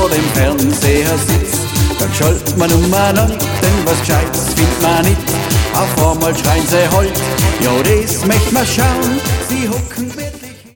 vor dem Fernseher sitzt. Dann schallt man umeinander, denn was Gescheites findet man nicht. Auf einmal schreien sie halt, ja das möcht man schauen. Sie hocken